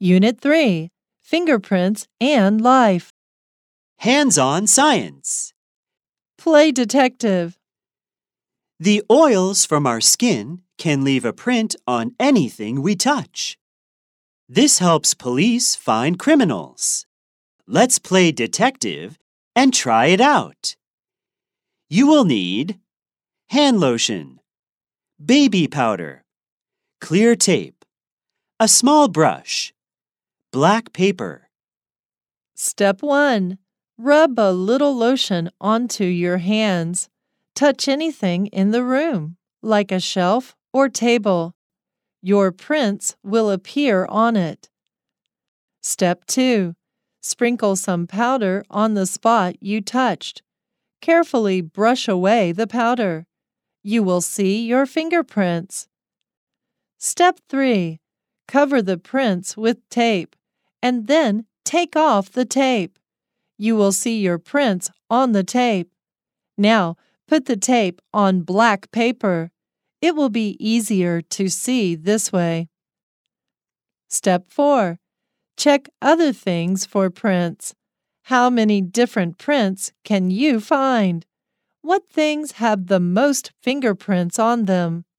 Unit 3, Fingerprints and Life. Hands-on science. Play detective. The oils from our skin can leave a print on anything we touch. This helps police find criminals. Let's play detective and try it out. You will need hand lotion, baby powder, clear tape, a small brush, black paper. Step 1. Rub a little lotion onto your hands. Touch anything in the room, like a shelf or table. Your prints will appear on it. Step 2. Sprinkle some powder on the spot you touched. Carefully brush away the powder. You will see your fingerprints. Step 3. Cover the prints with tape, and then take off the tape. You will see your prints on the tape. Now, put the tape on black paper. It will be easier to see this way. Step 4. Check other things for prints. How many different prints can you find? What things have the most fingerprints on them?